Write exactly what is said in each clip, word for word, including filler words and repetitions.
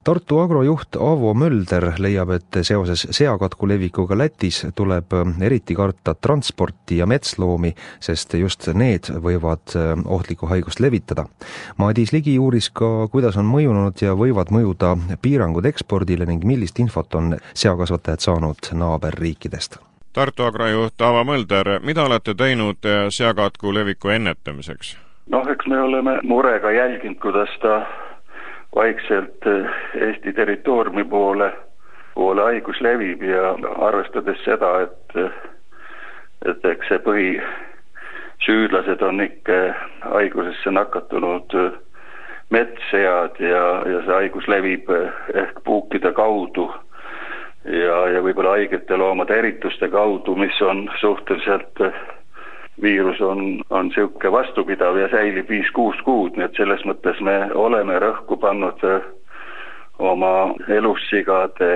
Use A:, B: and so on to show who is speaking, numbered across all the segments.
A: Tartu Agro juht Aavo Mölder leiab, et seoses seakatku levikuga Lätis tuleb eriti karta transporti ja metsloomi, sest just need võivad ohtlikku haigust levitada. Madis Ligi uuris ka, kuidas on mõjunud ja võivad mõjuda piirangud ekspordile ning millist infot on seakasvatajad saanud naaberriikidest.
B: Tartu Agro juht Aavo Mölder, mida olete teinud seakatku leviku ennetamiseks?
C: Noh, eks me oleme murega jälginud, kuidas ta vaikselt Eesti territooriumi poole, poole haigus levib ja arvestades seda, et, et eks see põhisüüdlased on ikka haigusesse nakatunud metssead ja, ja see haigus levib ehk puukide kaudu ja, ja võib-olla haigete loomade erituste kaudu, mis on suhteliselt viirus on, on siuke vastupidav ja säilib viis-kuus kuud, nii et selles mõttes me oleme rõhku pannud oma elussigade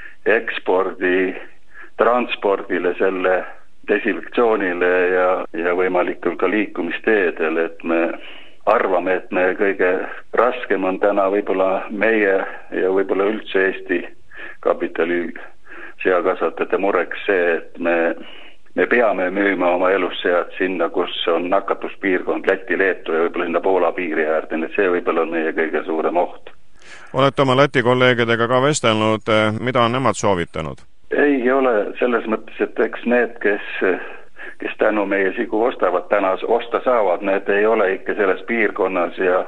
C: ekspordi, transpordile, selle desinfektsioonile ja, ja võimalikul ka liikumisteedel, et me arvame, et me kõige raskem on täna võib-olla meie ja võib-olla üldse Eesti kapitali seakasvatajate mureks see, et me Me peame müüma oma elussead sinna, kus on nakatuspiirkond Läti, Leetu ja võib-olla sinna Poola piiri äärde, nii et see võib-olla on meie kõige suurem oht.
B: Olete oma Läti kolleegidega ka vestelnud, mida on nemad soovitanud?
C: Ei ole selles mõttes, et eks need, kes, kes tänu meie sigu ostavad täna, osta saavad, need ei ole ikka selles piirkonnas ja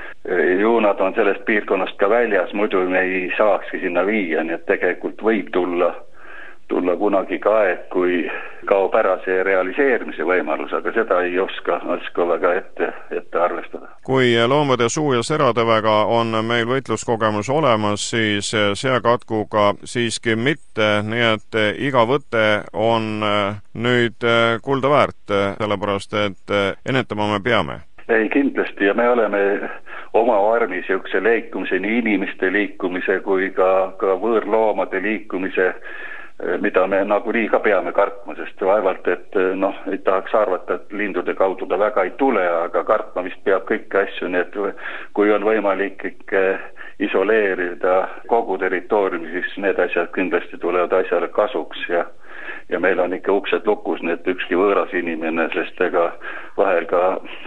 C: ju nad on sellest piirkonnast ka väljas, muidu me ei saakski sinna viia, nii et tegelikult võib tulla tulla kunagi ka aeg, kui kaob ära see realiseerimise võimalus, aga seda ei oska, oska väga ette, ette arvestada.
B: Kui loomade suu- ja seratõvega on meil võitluskogemus olemas, siis seakatkuga siiski mitte, nii et iga võte on nüüd kulda väärt, sellepärast et ennetama me peame.
C: Ei, kindlasti ja me oleme oma armis jõukse liikumise, nii inimeste liikumise kui ka, ka võõrloomade liikumise, mida me nagunii ka peame kartma, sest vaevalt, et noh, ei tahaks arvata, et lindude kaudu ta väga ei tule, aga kartma vist peab kõiki asju, nii et kui on võimalik ikka isoleerida kogu territooriumi, siis need asjad kindlasti tulevad asjale kasuks ja ja meil on ikka uksed lukus, nii et ükski võõras inimene, sest ega vahel ka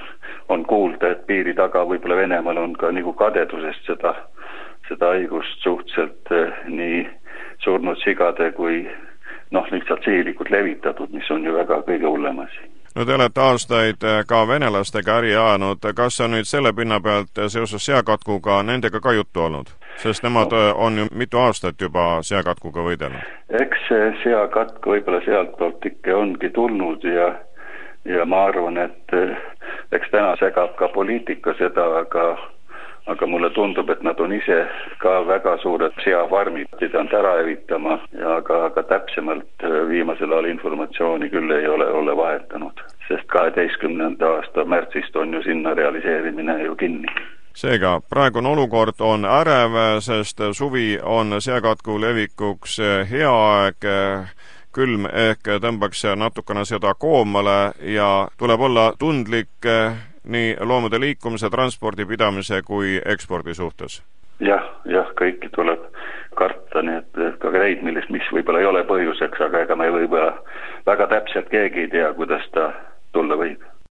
C: on kuulda, et piiri taga võib-olla Venemaal on ka nagu kadedusest seda, seda haigust suhteliselt nii surnud sigade kui noh, lihtsalt sihilikult levitatud, mis on ju väga kõige hullem asi.
B: No te olete aastaid ka venelastega äri ajanud, kas on nüüd selle pinna pealt seoses seakatkuga nendega ka juttu olnud? Sest nemad no. on ju mitu aastat juba seakatkuga võidelnud.
C: Eks see seakatk võib-olla sealt poolt ikka ongi tulnud ja, ja ma arvan, et eks täna segab ka poliitika seda, aga aga mulle tundub, et nad on ise ka väga suured seafarmid, pidanud ära evitama ja aga, aga täpsemalt viimasel ajal informatsiooni küll ei ole, ole vahetanud, sest kaheteistkümnenda aasta märtsist on ju sinna realiseerimine ju kinni.
B: Seega, praegune olukord on ärev, sest suvi on seakatku levikuks hea aeg, külm ehk tõmbaks natukene seda koomale ja tuleb olla tundlik nii loomade liikumise, transpordi pidamise kui ekspordi suhtes.
C: Jah, jah, kõiki tuleb karta, nii et ka neid, millest, mis võib-olla ei ole põhjuseks, aga ega me võib-olla väga täpselt keegi ei tea, kuidas ta tulla võib.